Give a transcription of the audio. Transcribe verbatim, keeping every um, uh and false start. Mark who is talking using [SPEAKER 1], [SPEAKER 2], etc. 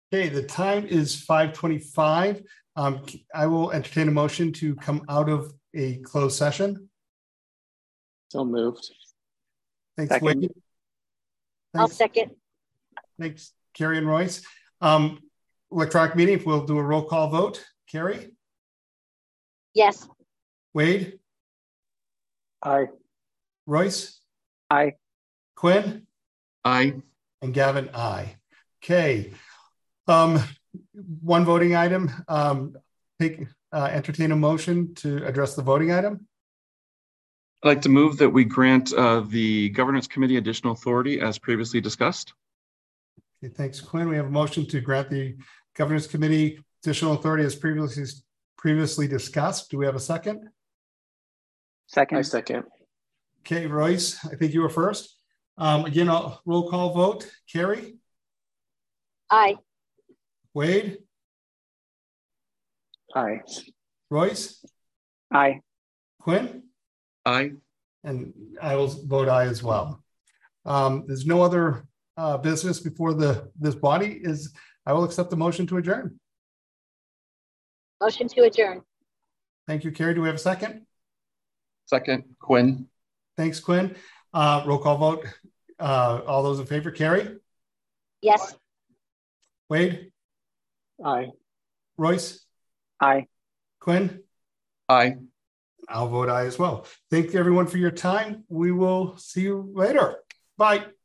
[SPEAKER 1] Okay, the time is five twenty-five. Um, I will entertain a motion to come out of a closed session.
[SPEAKER 2] So moved.
[SPEAKER 1] Thanks,
[SPEAKER 2] Second.
[SPEAKER 1] Wade.
[SPEAKER 3] I'll
[SPEAKER 1] Thanks,
[SPEAKER 3] second.
[SPEAKER 1] thanks, Carrie and Royce. Um, electronic meeting, if we'll do a roll call vote. Carrie?
[SPEAKER 3] Yes.
[SPEAKER 1] Wade?
[SPEAKER 2] Aye.
[SPEAKER 1] Royce?
[SPEAKER 2] Aye.
[SPEAKER 1] Quinn?
[SPEAKER 4] Aye.
[SPEAKER 1] And Gavin, aye. Okay. Um, one voting item. Um, take, uh, entertain a motion to address the voting item.
[SPEAKER 4] I'd like to move that we grant uh, the Governance Committee additional authority as previously discussed.
[SPEAKER 1] Okay, thanks, Quinn. We have a motion to grant the Governance Committee additional authority as previously previously discussed. Do we have a second?
[SPEAKER 2] Second. I second.
[SPEAKER 1] Okay, Royce, I think you were first. Um, again, I'll roll call vote. Carrie?
[SPEAKER 3] Aye.
[SPEAKER 1] Wade?
[SPEAKER 2] Aye.
[SPEAKER 1] Royce?
[SPEAKER 2] Aye.
[SPEAKER 1] Quinn?
[SPEAKER 4] Aye.
[SPEAKER 1] And I will vote aye as well. Um, there's no other uh, business before the this body is. I will accept the motion to adjourn.
[SPEAKER 3] Motion to adjourn.
[SPEAKER 1] Thank you, Carrie. Do we have a second?
[SPEAKER 4] Second, Quinn.
[SPEAKER 1] Thanks, Quinn. Uh, roll call vote. Uh, all those in favor, Carrie?
[SPEAKER 3] Yes.
[SPEAKER 1] Wade?
[SPEAKER 2] Aye.
[SPEAKER 1] Royce?
[SPEAKER 2] Aye.
[SPEAKER 1] Quinn?
[SPEAKER 4] Aye.
[SPEAKER 1] I'll vote aye as well. Thank you, everyone, for your time. We will see you later. Bye.